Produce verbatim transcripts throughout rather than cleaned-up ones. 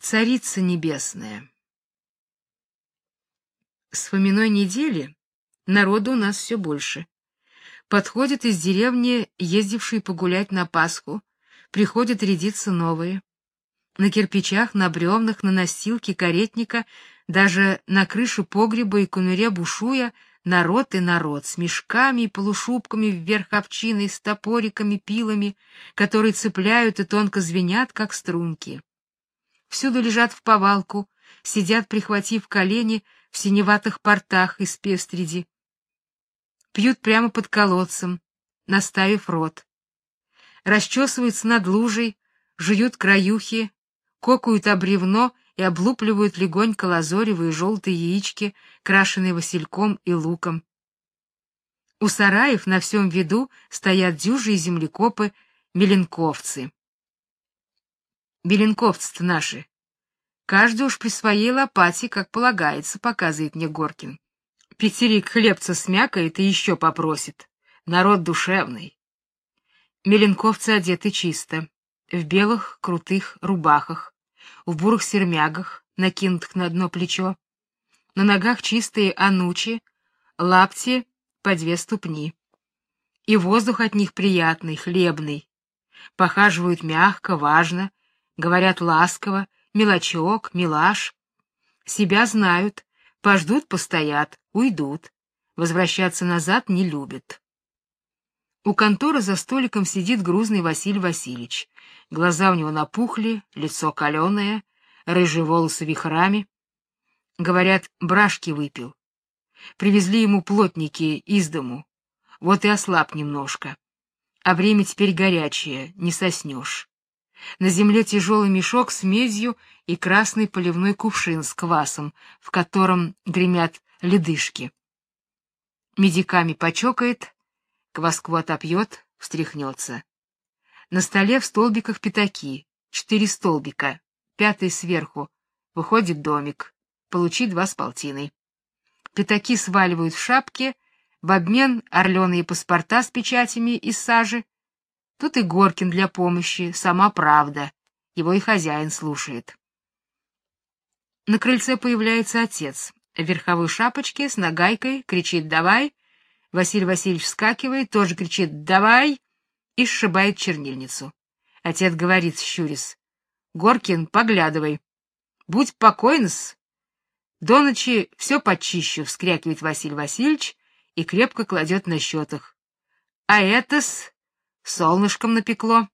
Царица небесная. С Фоминой недели народу у нас все больше. Подходят из деревни, ездившие погулять на Пасху, приходят рядиться новые. На кирпичах, на бревнах, на настилке каретника, даже на крыше погреба и конуре бушуя, народ и народ, с мешками и полушубками вверх овчиной, с топориками, пилами, которые цепляют и тонко звенят, как струнки. Всюду лежат в повалку, сидят, прихватив колени, в синеватых портах из пестреди. Пьют прямо под колодцем, наставив рот. Расчесываются над лужей, жуют краюхи, кокают об бревно и облупливают легонько лазоревые желтые яички, крашеные васильком и луком. У сараев на всем виду стоят дюжи и землекопы, меленковцы. Беленковцы-то наши. Каждый уж при своей лопате, как полагается, показывает мне Горкин. Пятерик хлебца смякает и еще попросит. Народ душевный. Меленковцы одеты чисто, в белых крутых рубахах, в бурых сермягах, накинутых на одно плечо. На ногах чистые анучи, лапти по две ступни. И воздух от них приятный, хлебный. Похаживают мягко, важно, говорят ласково, мелочок, милаш. Себя знают, пождут, постоят, уйдут. Возвращаться назад не любят. У конторы за столиком сидит грузный Василий Васильевич. Глаза у него напухли, лицо каленое, рыжие волосы вихрами. Говорят, брашки выпил. Привезли ему плотники из дому. Вот и ослаб немножко. А время теперь горячее, не соснешь. На земле тяжелый мешок с медью и красный поливной кувшин с квасом, в котором гремят ледышки. Медиками почокает, кваску отопьет, встряхнется. На столе в столбиках пятаки, четыре столбика, пятый сверху. Выходит домик, получи два с полтиной. Пятаки сваливают в шапки, в обмен орленые паспорта с печатями из сажи. Тут и Горкин для помощи, сама правда. Его и хозяин слушает. На крыльце появляется отец. В верховой шапочке с нагайкой кричит «давай». Василий Васильевич вскакивает, тоже кричит «давай» и сшибает чернильницу. Отец говорит, щурясь: «Горкин, поглядывай. Будь покойн-с. До ночи все почищу», — вскрякивает Василий Васильевич и крепко кладет на счетах. «А это-с солнышком напекло».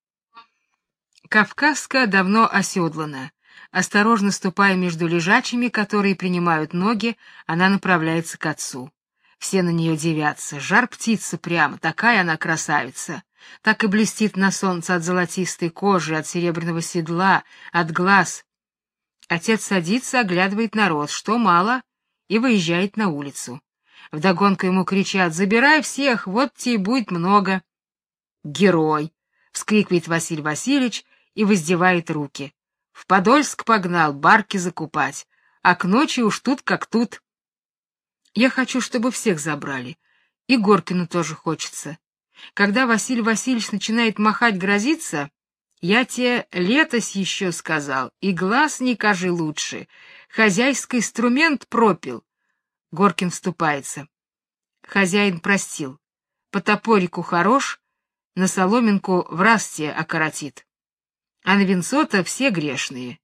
Кавказка давно оседлана. Осторожно ступая между лежачими, которые принимают ноги, она направляется к отцу. Все на нее дивятся. Жар птица прямо, такая она красавица. Так и блестит на солнце от золотистой кожи, от серебряного седла, от глаз. Отец садится, оглядывает народ, что мало, и выезжает на улицу. Вдогонку ему кричат: «Забирай всех, вот тебе и будет много». «Герой!» — вскрикивает Василий Васильевич и воздевает руки. «В Подольск погнал барки закупать, а к ночи уж тут как тут». Я хочу, чтобы всех забрали. И Горкину тоже хочется. Когда Василий Васильевич начинает махать, грозиться, я тебе летось еще сказал, и глаз не кажи лучше. Хозяйский инструмент пропил. Горкин вступается. Хозяин простил. По топорику хорош, на соломинку в раз те окоротит. А на венцо-то все грешные.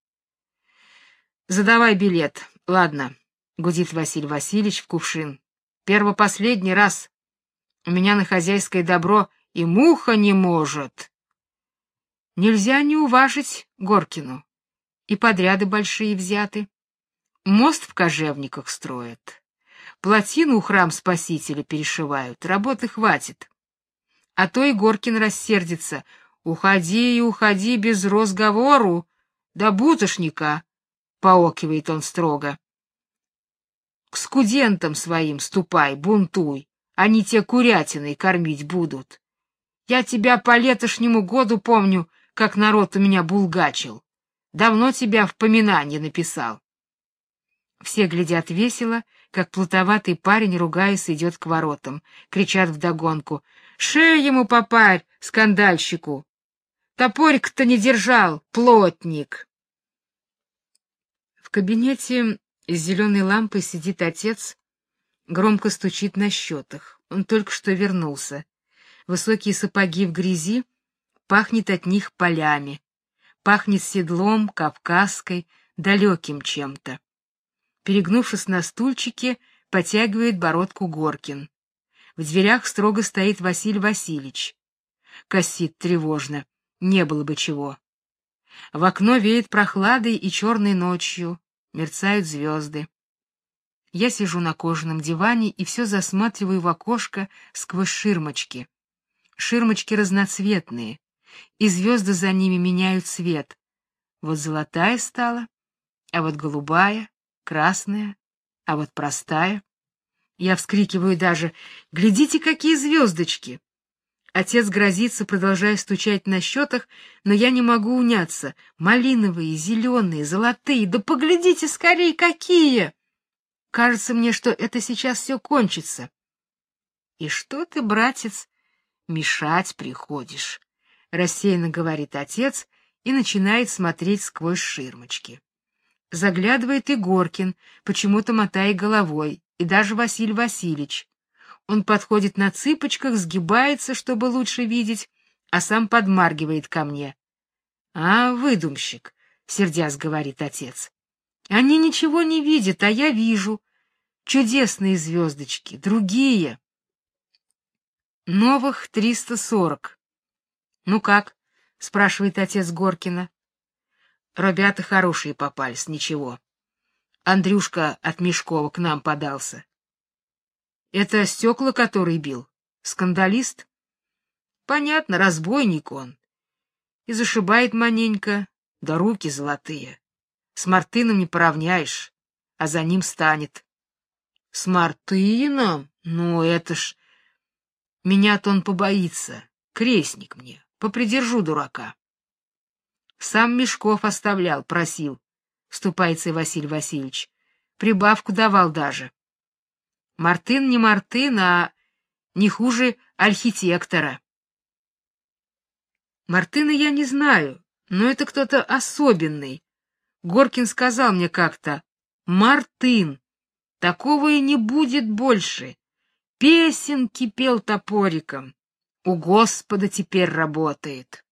Задавай билет. Ладно, гудит Василий Васильевич в кувшин. Перво-последний раз. У меня на хозяйское добро и муха не может. Нельзя не уважить Горкину. И подряды большие взяты. Мост в Кожевниках строят. Плотину у храм Спасителя перешивают. Работы хватит. А то и Горкин рассердится. Уходи и уходи без разговору. До бутошника, поокивает он строго. К скудентам своим ступай, бунтуй. Они те курятиной кормить будут. Я тебя по летошнему году помню, как народ у меня булгачил. Давно тебя в поминанье написал. Все глядят весело, как плутоватый парень, ругаясь, идет к воротам. Кричат вдогонку: «Шею ему попарь, скандальщику! Топорик-то не держал, плотник!» кабинете с зеленой лампой сидит отец, громко стучит на счетах. Он только что вернулся. Высокие сапоги в грязи, пахнет от них полями, пахнет седлом, кавказской, далеким чем-то. Перегнувшись на стульчике, потягивает бородку Горкин. В дверях строго стоит Василий Васильевич. Косит тревожно, не было бы чего. В окно веет прохладой и черной ночью, мерцают звезды. Я сижу на кожаном диване и все засматриваю в окошко сквозь ширмочки. Ширмочки разноцветные, и звезды за ними меняют цвет. Вот золотая стала, а вот голубая, красная, а вот простая. Я вскрикиваю даже: «Глядите, какие звездочки!» Отец грозится, продолжая стучать на счетах, но я не могу уняться. Малиновые, зеленые, золотые, да поглядите скорее, какие! Кажется мне, что это сейчас все кончится. И что ты, братец, мешать приходишь? Рассеянно говорит отец и начинает смотреть сквозь ширмочки. Заглядывает и Горкин, почему-то мотая головой, и даже Василий Васильевич. Он подходит на цыпочках, сгибается, чтобы лучше видеть, а сам подмаргивает ко мне. — А, выдумщик, — сердясь говорит отец. — Они ничего не видят, а я вижу. Чудесные звездочки, другие. Новых триста сорок. — Ну как? — спрашивает отец Горкина. — Ребята хорошие попались, ничего. Андрюшка от Мешкова к нам подался. Это стекла, который бил? Скандалист? Понятно, разбойник он. И зашибает маненько, да руки золотые. С Мартыном не поравняешь, а за ним станет. С Мартыном? Ну, это ж... Меня-то он побоится. Крестник мне. Попридержу дурака. Сам Мешков оставлял, просил. Вступается и Василий Васильевич. Прибавку давал даже. Мартын не Мартын, а не хуже архитектора. Мартына я не знаю, но это кто-то особенный. Горкин сказал мне как-то: Мартын, такого и не будет больше. Песенки пел топориком. У Господа теперь работает.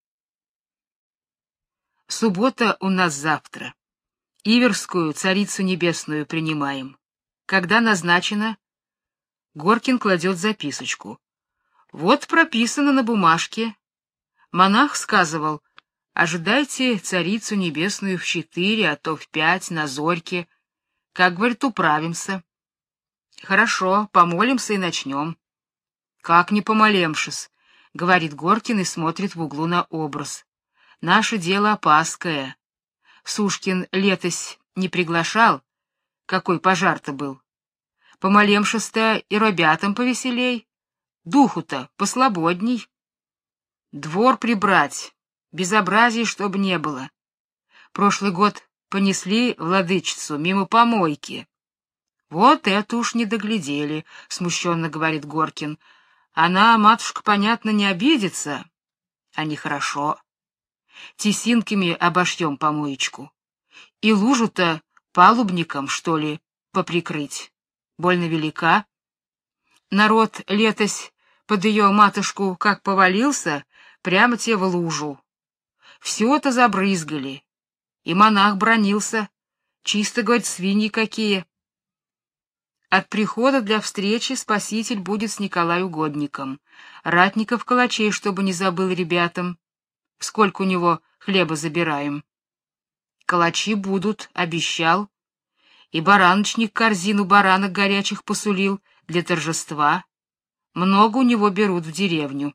Суббота у нас завтра. Иверскую, Царицу Небесную, принимаем. Когда назначено? Горкин кладет записочку. Вот прописано на бумажке. Монах сказывал: ожидайте Царицу Небесную в четыре, а то в пять на зорьке. Как, говорит, управимся. Хорошо, помолимся и начнем. Как не помолемшись, говорит Горкин и смотрит в углу на образ. Наше дело опаское. Сушкин летось не приглашал, какой пожар-то был. Помолемшись-то и ребятам повеселей, духу-то послободней. Двор прибрать, безобразий чтоб не было. Прошлый год понесли владычицу мимо помойки. Вот это уж не доглядели, смущенно говорит Горкин. Она, матушка, понятно, не обидится, а нехорошо. Тесинками обошьем помоечку. И лужу-то палубником, что ли, поприкрыть. Больно велика. Народ летось под ее матушку как повалился, прямо те в лужу. Все-то забрызгали. И монах бранился. Чисто, говорит, свиньи какие. От прихода для встречи спаситель будет с Николай Угодником. Ратников калачей, чтобы не забыл ребятам. Сколько у него хлеба забираем. Калачи будут, обещал. И бараночник корзину баранок горячих посулил для торжества. Много у него берут в деревню.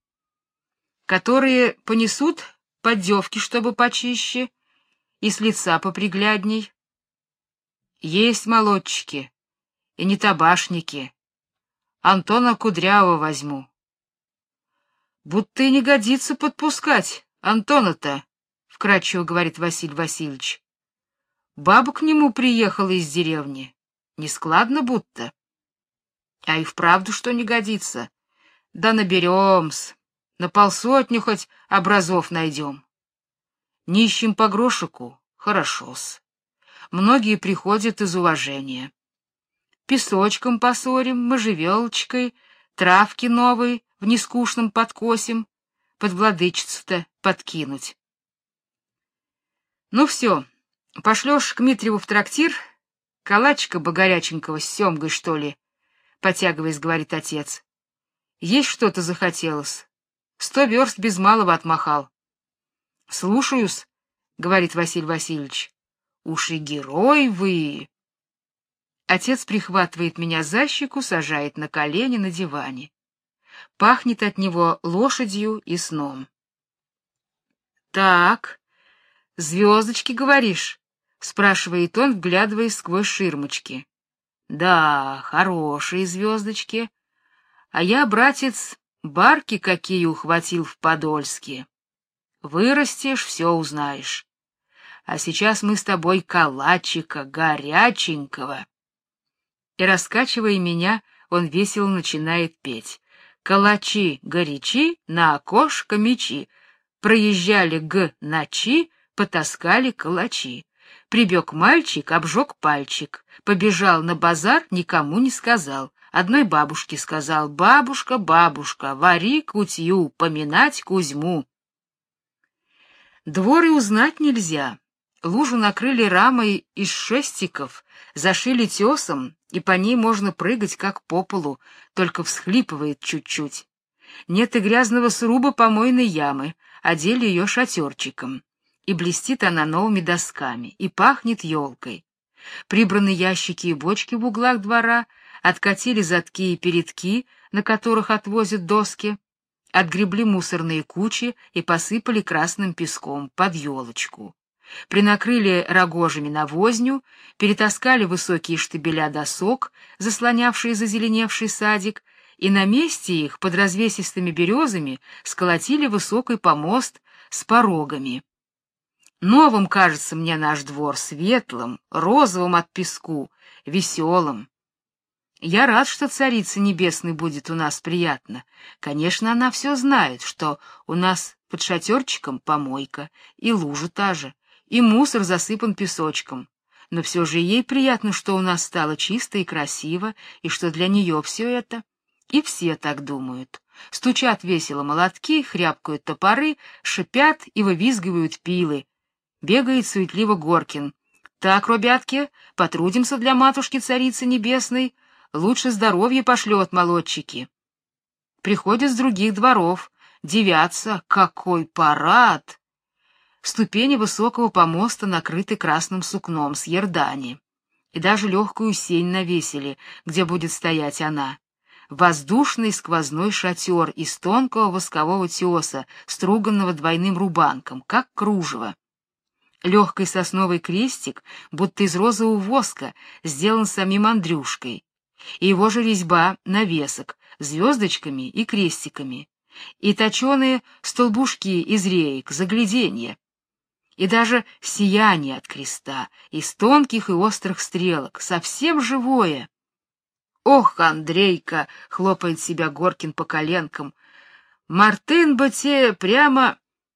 Которые понесут поддевки, чтобы почище, и с лица поприглядней. Есть молодчики, и не табашники. Антона Кудрявого возьму. Будто и не годится подпускать Антона-то, вкратчиво говорит Василий Васильевич. Баба к нему приехала из деревни. Нескладно будто. А и вправду, что не годится. Да наберем-с. На полсотню хоть образов найдем. Нищим по грошику — хорошо-с. Многие приходят из уважения. Песочком посорим, можжевелочкой, травки новой в нескучном подкосим, под владычицу-то подкинуть. Ну все, пошлешь к Митреву в трактир, калачика бы горяченького с семгой, что ли, потягиваясь, говорит отец. Есть что-то захотелось. Сто верст без малого отмахал. Слушаюсь, говорит Василий Васильевич. Уж и герой вы. Отец прихватывает меня за щеку, сажает на колени на диване. Пахнет от него лошадью и сном. Так, звездочки, говоришь? Спрашивает он, вглядываясь сквозь ширмочки. Да, хорошие звездочки. А я, братец, барки какие ухватил в Подольске. Вырастешь, все узнаешь. А сейчас мы с тобой калачика горяченького. И, раскачивая меня, он весело начинает петь. Калачи горячи, на окошко мечи. Проезжали г ночи, потаскали калачи. Прибег мальчик, обжег пальчик. Побежал на базар, никому не сказал. Одной бабушке сказал: бабушка, бабушка, вари кутью, поминать Кузьму. Двор и узнать нельзя. Лужу накрыли рамой из шестиков, зашили тесом, и по ней можно прыгать, как по полу, только всхлипывает чуть-чуть. Нет и грязного сруба помойной ямы, одели ее шатерчиком. И блестит она новыми досками, и пахнет елкой. Прибраны ящики и бочки в углах двора, откатили задки и передки, на которых отвозят доски, отгребли мусорные кучи и посыпали красным песком под елочку. Принакрыли рогожами навозню, перетаскали высокие штабеля досок, заслонявшие зазеленевший садик, и на месте их под развесистыми березами сколотили высокий помост с порогами. Новым кажется мне наш двор, светлым, розовым от песку, веселым. Я рад, что Царица Небесной будет у нас приятно. Конечно, она все знает, что у нас под шатерчиком помойка, и лужа та же, и мусор засыпан песочком. Но все же ей приятно, что у нас стало чисто и красиво, и что для нее все это. И все так думают. Стучат весело молотки, хряпкают топоры, шипят и вывизгивают пилы. Бегает суетливо Горкин. Так, ребятки, потрудимся для матушки-царицы небесной, лучше здоровье пошлет молодчики. Приходят с других дворов, дивятся, какой парад! Ступени высокого помоста накрыты красным сукном с ердани, и даже легкую сень навесили, где будет стоять она. Воздушный сквозной шатер из тонкого воскового теса, струганного двойным рубанком, как кружево. Легкий сосновый крестик, будто из розового воска, сделан самим Андрюшкой, и его же резьба навесок, звездочками и крестиками, и точеные столбушки из реек, загляденье, и даже сияние от креста, из тонких и острых стрелок, совсем живое. Ох, Андрейка, хлопает себя Горкин по коленкам, Мартын бы те прямо...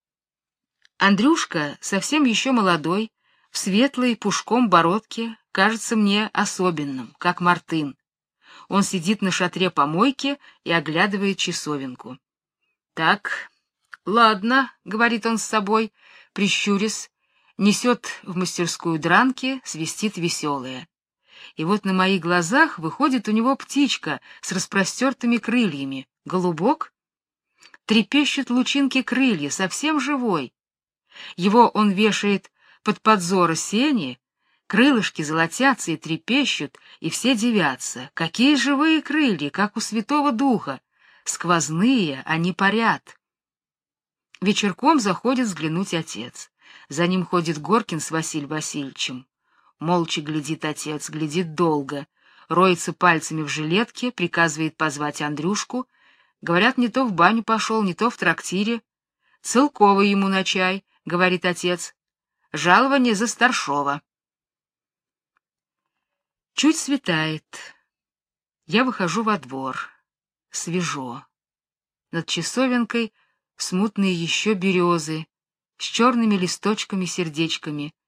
Андрюшка, совсем еще молодой, в светлой пушком бородке, кажется мне особенным, как Мартын. Он сидит на шатре помойки и оглядывает часовенку. Так, ладно, говорит он с собой, прищурясь, несет в мастерскую дранки, свистит веселое. И вот на моих глазах выходит у него птичка с распростертыми крыльями, голубок. Трепещут лучинки крылья, совсем живой. Его он вешает под подзоры сени, крылышки золотятся и трепещут, и все дивятся. Какие живые крылья, как у Святого Духа! Сквозные, они парят. Вечерком заходит взглянуть отец. За ним ходит Горкин с Василием Васильевичем. Молча глядит отец, глядит долго, роется пальцами в жилетке, приказывает позвать Андрюшку. Говорят, не то в баню пошел, не то в трактире. Целковый ему на чай, говорит отец. Жалование за старшова. Чуть светает. Я выхожу во двор. Свежо. Над часовенкой смутные еще березы с черными листочками-сердечками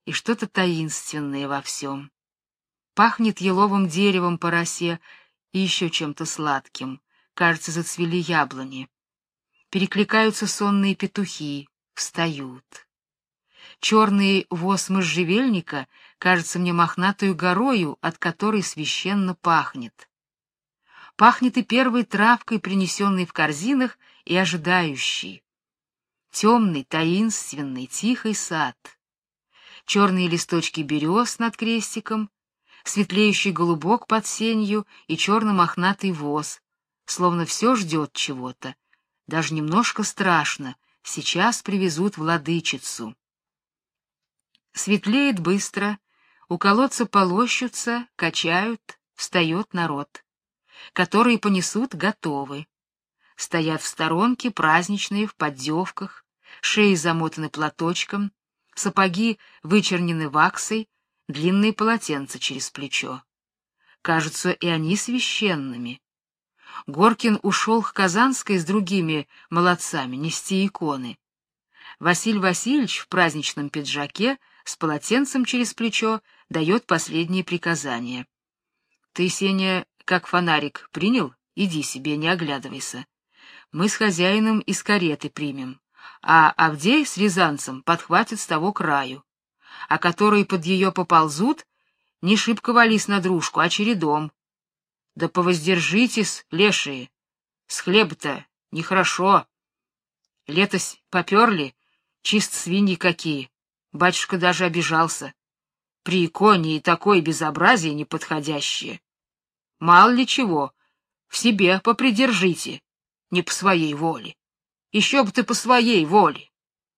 и что-то таинственное во всем. Пахнет еловым деревом по росе и еще чем-то сладким. Кажется, зацвели яблони. Перекликаются сонные петухи, встают. Черный воз можжевельника кажется мне мохнатою горою, от которой священно пахнет. Пахнет и первой травкой, принесенной в корзинах, и ожидающей. Темный, таинственный, тихий сад. Черные листочки берез над крестиком, светлеющий голубок под сенью и черно-мохнатый воз, словно все ждет чего-то. Даже немножко страшно, сейчас привезут владычицу. Светлеет быстро, у колодца полощутся, качают, встает народ. Которые понесут, готовы. Стоят в сторонке праздничные в поддевках, шеи замотаны платочком, сапоги вычернены ваксой, длинные полотенца через плечо. Кажутся и они священными. Горкин ушел к Казанской с другими молодцами нести иконы. Василий Васильевич в праздничном пиджаке с полотенцем через плечо дает последние приказания. Ты, Сеня, как фонарик принял, иди себе, не оглядывайся. Мы с хозяином из кареты примем, а Авдей с рязанцем подхватит с того краю, а которые под ее поползут, не шибко вались на дружку, а чередом. Да повоздержитесь, лешие, с хлеба-то нехорошо. Летось поперли, чист свиньи какие, батюшка даже обижался. При иконе и такое безобразие неподходящее. Мало ли чего, в себе попридержите, не по своей воле. Еще бы ты по своей воле.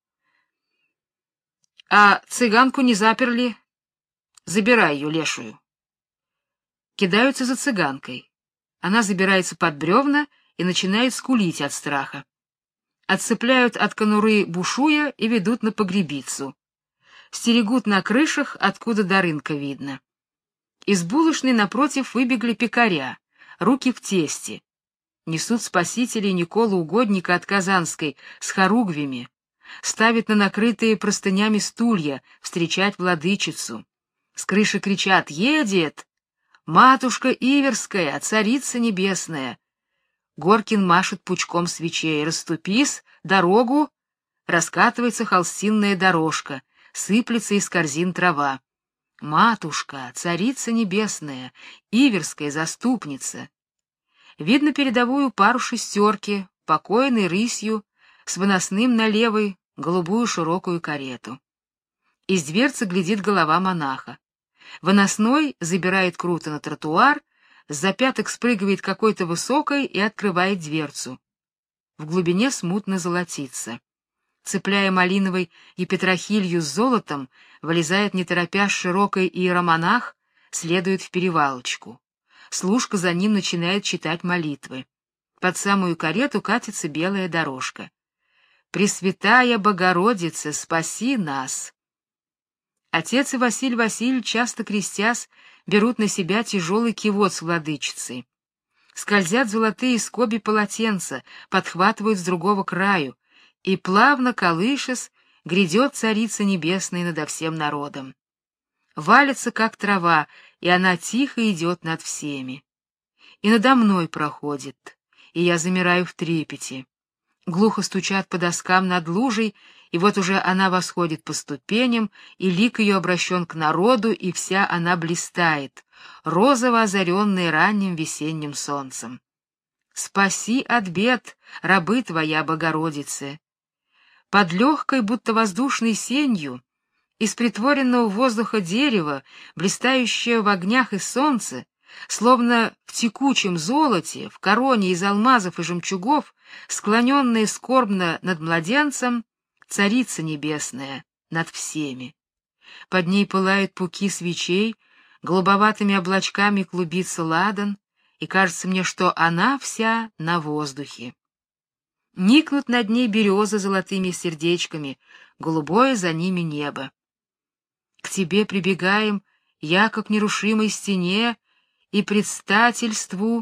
А цыганку не заперли? Забирай ее, лешую. Кидаются за цыганкой. Она забирается под бревна и начинает скулить от страха. Отцепляют от конуры бушуя и ведут на погребицу. Стерегут на крышах, откуда до рынка видно. Из булочной напротив выбегли пекаря, руки в тесте. Несут спасителей Николу Угодника от Казанской с хоругвями, ставят на накрытые простынями стулья встречать владычицу. С крыши кричат: «Едет! Матушка Иверская, царица небесная!» Горкин машет пучком свечей: «Расступись, дорогу!» Раскатывается холстинная дорожка, сыплется из корзин трава. Матушка, царица небесная, Иверская заступница. Видно передовую пару шестерки, покойной рысью, с выносным на левой, голубую широкую карету. Из дверцы глядит голова монаха. Выносной забирает круто на тротуар, с-за пяток спрыгивает какой-то высокой и открывает дверцу. В глубине смутно золотится. Цепляя малиновой и петрохилью с золотом, вылезает не торопясь широкий иеромонах, следует в перевалочку. Служка за ним начинает читать молитвы. Под самую карету катится белая дорожка. «Пресвятая Богородица, спаси нас!» Отец и Василий Васильевич, часто крестясь, берут на себя тяжелый кивот с владычицей. Скользят золотые скоби полотенца, подхватывают с другого краю, и, плавно колышась, грядет Царица Небесная надо всем народом. Валится, как трава, и она тихо идет над всеми. И надо мной проходит, и я замираю в трепете. Глухо стучат по доскам над лужей, и вот уже она восходит по ступеням, и лик ее обращен к народу, и вся она блистает, розово озаренная ранним весенним солнцем. «Спаси от бед, рабы твоя, Богородице!» Под легкой, будто воздушной сенью, из притворенного воздуха дерева, блистающее в огнях и солнце, словно в текучем золоте, в короне из алмазов и жемчугов, склоненная скорбно над младенцем, Царица Небесная над всеми. Под ней пылают пуки свечей, голубоватыми облачками клубится ладан, и кажется мне, что она вся на воздухе. Никнут над ней березы золотыми сердечками, голубое за ними небо. К тебе прибегаем, я как нерушимой стене, и предстательству.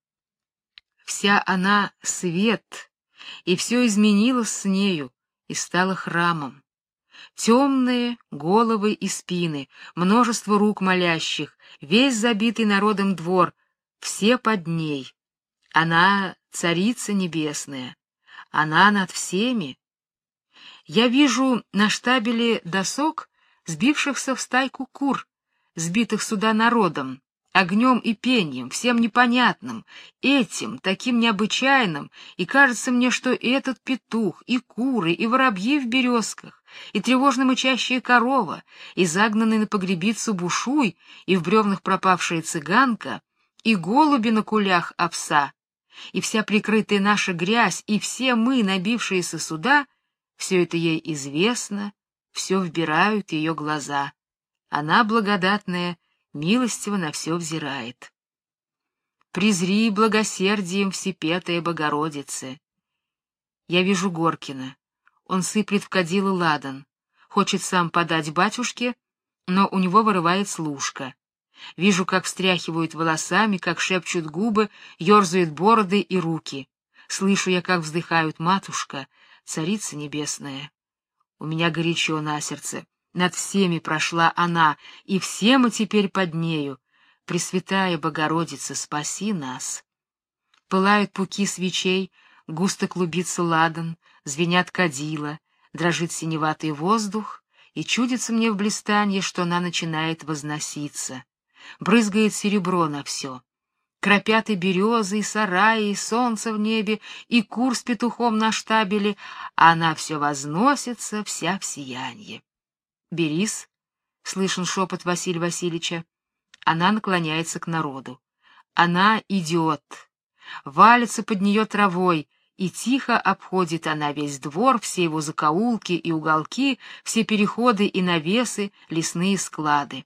Вся она свет, и все изменилось с нею и стало храмом. Темные головы и спины, множество рук молящих, весь забитый народом двор, все под ней. Она царица небесная, она над всеми. Я вижу на штабеле досок сбившихся в стайку кур, сбитых сюда народом, огнем и пением, всем непонятным, этим, таким необычайным, и кажется мне, что и этот петух, и куры, и воробьи в березках, и тревожно мычащая корова, и загнанный на погребицу бушуй, и в бревнах пропавшая цыганка, и голуби на кулях овса, и вся прикрытая наша грязь, и все мы, набившиеся сюда, все это ей известно, все вбирают ее глаза. Она благодатная, милостиво на все взирает. Презри благосердием всепетая Богородице. Я вижу Горкина. Он сыплет в кадило ладан, хочет сам подать батюшке, но у него вырывается ложка. Вижу, как встряхивают волосами, как шепчут губы, ерзают бороды и руки. Слышу я, как вздыхают: матушка, царица небесная. У меня горячо на сердце. Над всеми прошла она, и все мы теперь под нею. Пресвятая Богородица, спаси нас. Пылают пуки свечей, густо клубится ладан, звенят кадила, дрожит синеватый воздух, и чудится мне в блистанье, что она начинает возноситься. Брызгает серебро на все. Кропят и березы, и сараи, и солнце в небе, и кур с петухом на штабеле, а она все возносится, вся в сиянье. «Берись», — слышен шепот Василия Васильевича. Она наклоняется к народу. Она идет. Валится под нее травой, и тихо обходит она весь двор, все его закоулки и уголки, все переходы и навесы, лесные склады.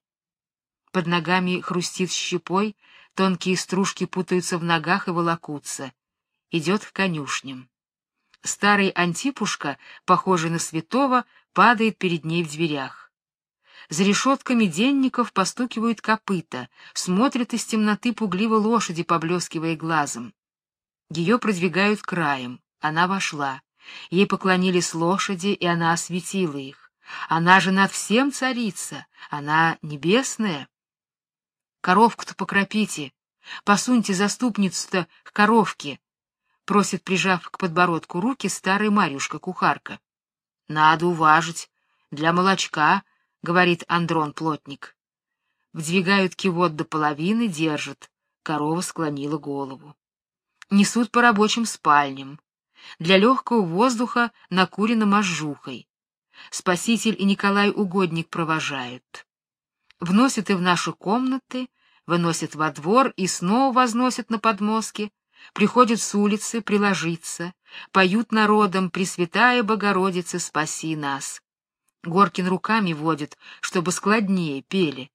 Под ногами хрустит щепой, тонкие стружки путаются в ногах и волокутся. Идет к конюшням. Старый Антипушка, похожий на святого, падает перед ней в дверях. За решетками денников постукивают копыта, смотрят из темноты пугливо лошади, поблескивая глазом. Ее продвигают краем, она вошла. Ей поклонились лошади, и она осветила их. Она же над всем царица, она небесная. Коровку-то покропите, посуньте заступницу-то к коровке, просит, прижав к подбородку руки, старая Марьюшка-кухарка. Надо уважить, для молочка, говорит Андрон-плотник. Вдвигают кивот до половины, держат. Корова склонила голову. Несут по рабочим спальням. Для легкого воздуха накурено можжухой. Спаситель и Николай Угодник провожают. Вносят и в наши комнаты, выносят во двор и снова возносят на подмостки, приходят с улицы приложиться, поют народом: «Пресвятая Богородица, спаси нас». Горкин руками водит, чтобы складнее пели.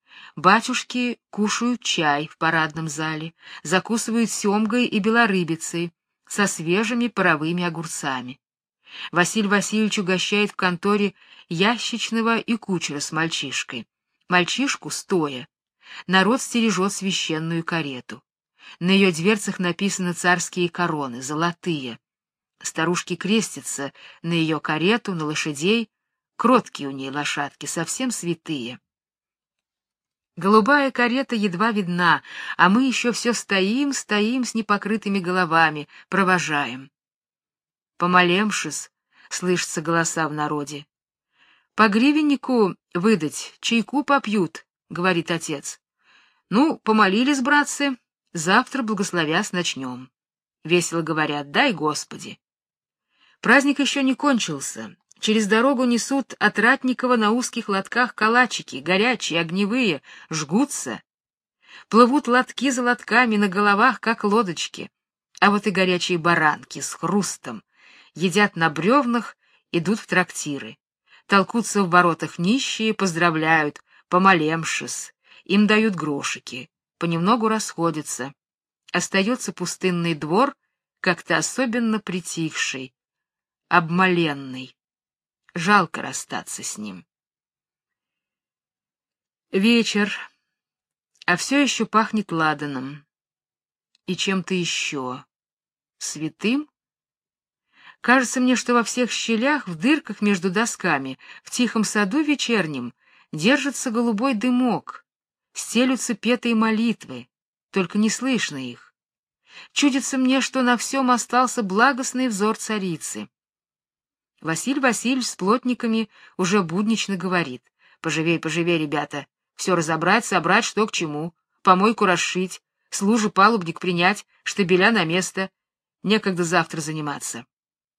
Батюшки кушают чай в парадном зале, закусывают семгой и белорыбицей со свежими паровыми огурцами. Василий Васильевич угощает в конторе ящичного и кучера с мальчишкой. Мальчишку стоя. Народ стережет священную карету. На ее дверцах написаны царские короны, золотые. Старушки крестятся на ее карету, на лошадей. Кроткие у ней лошадки, совсем святые. Голубая карета едва видна, а мы еще все стоим, стоим с непокрытыми головами, провожаем. Помолемшись, слышатся голоса в народе. По гривеннику выдать, чайку попьют, говорит отец. Ну, помолились, братцы, завтра, благословясь, начнем. Весело говорят: дай Господи. Праздник еще не кончился. Через дорогу несут от Ратникова на узких лотках калачики, горячие, огневые, жгутся. Плывут лотки за лотками на головах, как лодочки. А вот и горячие баранки с хрустом. Едят на бревнах, идут в трактиры. Толкутся в воротах нищие, поздравляют, помолемшись. Им дают грошики, понемногу расходятся. Остается пустынный двор, как-то особенно притихший, обмоленный. Жалко расстаться с ним. Вечер, а все еще пахнет ладаном. И чем-то еще. Святым? Кажется мне, что во всех щелях, в дырках между досками, в тихом саду вечернем держится голубой дымок, стелются петые молитвы, только не слышно их. Чудится мне, что на всем остался благостный взор царицы. Василий Васильевич с плотниками уже буднично говорит: «Поживей, поживей, ребята, все разобрать, собрать, что к чему, помойку расшить, служу палубник принять, штабеля на место, некогда завтра заниматься».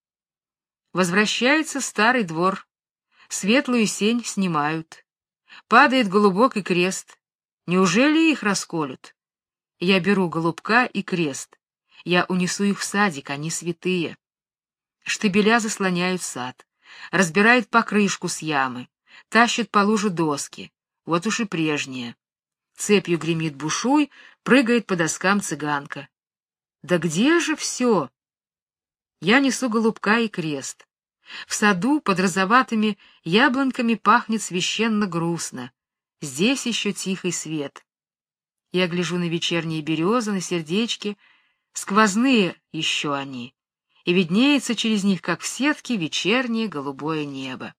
Возвращается старый двор, светлую сень снимают, падает голубок и крест. Неужели их расколют? Я беру голубка и крест, я унесу их в садик, они святые. Штабеля заслоняют сад, разбирает покрышку с ямы, тащит по луже доски, вот уж и прежние. Цепью гремит бушуй, прыгает по доскам цыганка. Да где же все? Я несу голубка и крест. В саду под розоватыми яблонками пахнет священно грустно. Здесь еще тихий свет. Я гляжу на вечерние березы, на сердечки, сквозные еще они, и виднеется через них, как в сетке, вечернее голубое небо.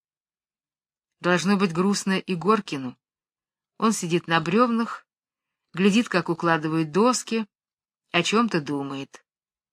Должно быть грустно и Горкину. Он сидит на бревнах, глядит, как укладывают доски, о чем-то думает.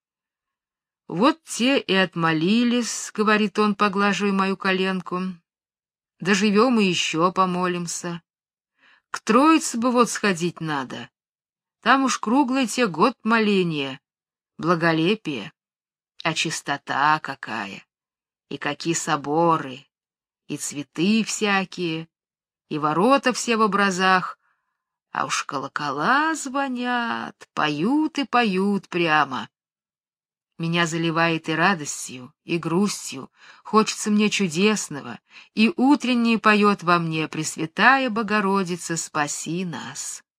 «Вот те и отмолились», — говорит он, поглаживая мою коленку. «Доживем и еще помолимся. К Троице бы вот сходить надо. Там уж круглый те год моления, благолепие, а чистота какая, и какие соборы, и цветы всякие, и ворота все в образах, а уж колокола звонят, поют и поют прямо. Меня заливает и радостью, и грустью, хочется мне чудесного, и утреннее поет во мне: Пресвятая Богородица, спаси нас.